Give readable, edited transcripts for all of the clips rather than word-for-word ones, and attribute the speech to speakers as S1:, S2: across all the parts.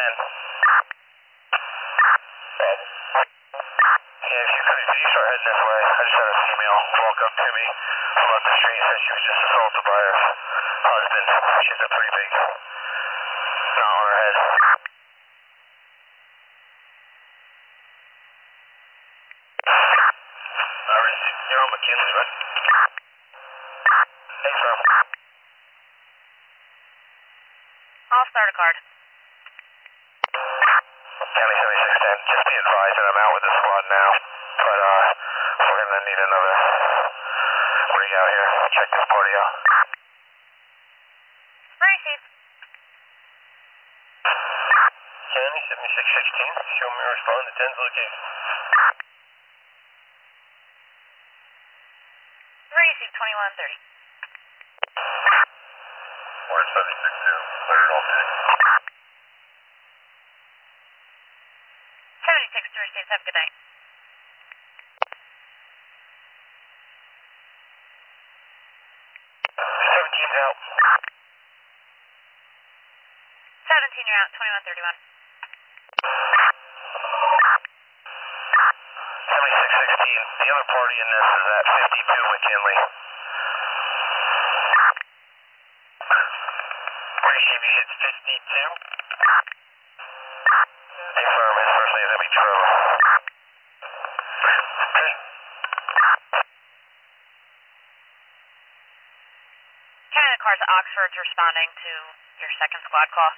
S1: 10. Yeah, if you could you start heading this way? I just had a female walk up to me from up the street, said she was just assaulted by her husband. She has a pretty big knot on her head. You're on McKinley, right? Hey, firm.
S2: I'll start a card.
S1: County 7610, just be advised that I'm out with the squad now, but we're gonna need another rig out here. Check this party out.
S2: Received.
S1: County 7616, show me respond to 10's location.
S2: Received 2130.
S1: We're at 762, clear it all day.
S2: 76 to receive. Have a good night.
S1: 17's out.
S2: 17, you're out. 2131.
S1: 7616, the other party in this is at 52 McKinley. Receive, you hit 52. Confirm, his first name is going to be Trevor.
S2: Canada Cars Oxford's responding to your second squad call.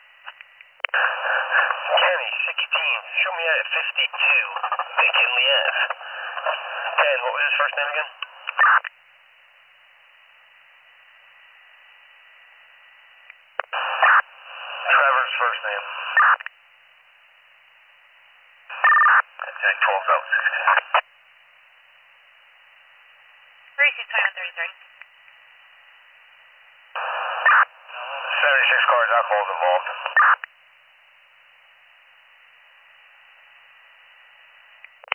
S1: Kenny, 16, show me at 52 McKinley Ave. Ken, what was his first name again? Trevor's first name. Tag 12 out 16.
S2: Receive 2133.
S1: 76 cars, alcohol's involved.